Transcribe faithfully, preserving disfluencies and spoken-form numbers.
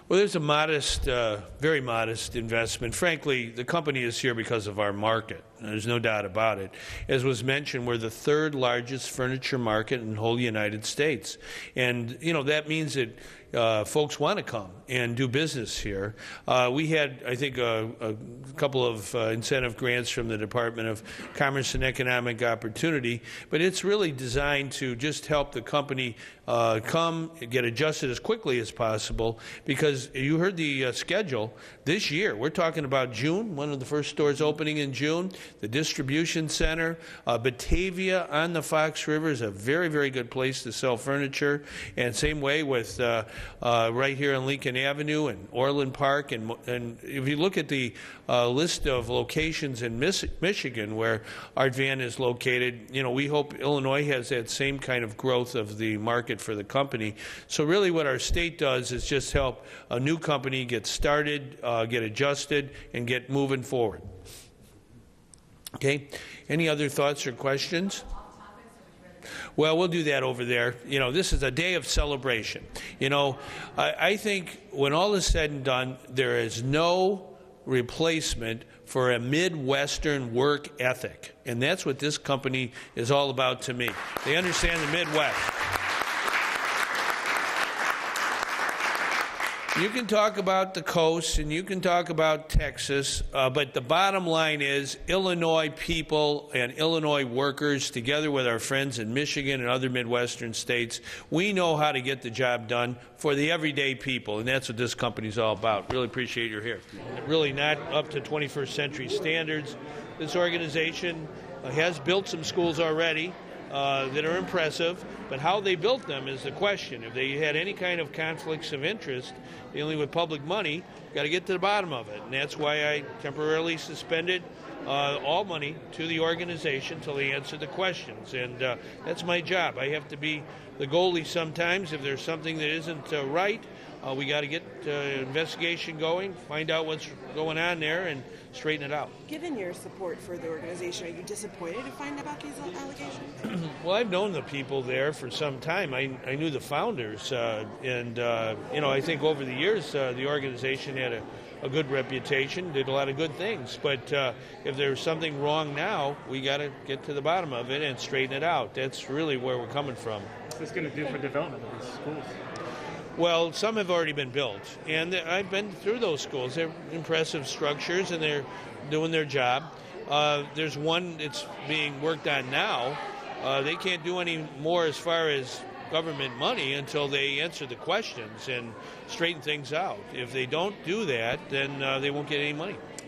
Well, there's a modest, uh, very modest investment. Frankly, the company is here because of our market. There's no doubt about it. As was mentioned, we're the third largest furniture market in the whole United States. And, you know, that means that uh, folks want to come and do business here. Uh, we had, I think, a, a couple of uh, incentive grants from the Department of Commerce and Economic Opportunity, but it's really designed to just help the company uh, come, get adjusted as quickly as possible, because you heard the uh, schedule this year. We're talking about June, one of the first stores opening in June. The distribution center, uh, Batavia on the Fox River is a very, very good place to sell furniture. And same way with uh, uh, right here on Lincoln Avenue and Orland Park. And, and if you look at the uh, list of locations in Miss Michigan where Art Van is located, you know, we hope Illinois has that same kind of growth of the market for the company. So really what our state does is just help a new company get started, uh, get adjusted, and get moving forward. Okay. Any other thoughts or questions? Well, we'll do that over there. You know, this is a day of celebration. You know, I, I think when all is said and done, there is no replacement for a Midwestern work ethic. And that's what this company is all about to me. They understand the Midwest. You can talk about the coast and you can talk about Texas, uh, but the bottom line is Illinois people and Illinois workers, together with our friends in Michigan and other Midwestern states, we know how to get the job done for the everyday people, and that's what this company is all about. Really appreciate you're here. Really not up to twenty-first century standards. This organization uh, has built some schools already uh, that are impressive, but how they built them is the question. If they had any kind of conflicts of interest dealing with public money, got to get to the bottom of it. And that's why I temporarily suspended uh, all money to the organization until they answer the questions. And uh, that's my job. I have to be the goalie sometimes. If there's something that isn't uh, right, uh, we got to get uh, investigation going, find out what's going on there, and straighten it out. Given your support for the organization, are you disappointed to find about these allegations? Well, I've known the people there for some time. I, I knew the founders, uh, and uh, you know, I think over the years uh, the organization had a, a good reputation, did a lot of good things. But uh, if there's something wrong now, we got to get to the bottom of it and straighten it out. That's really where we're coming from. What's this going to do for development of these schools? Well, some have already been built, and I've been through those schools. They're impressive structures, and they're doing their job. Uh, there's one that's being worked on now. Uh, they can't do any more as far as government money until they answer the questions and straighten things out. If they don't do that, then uh, they won't get any money.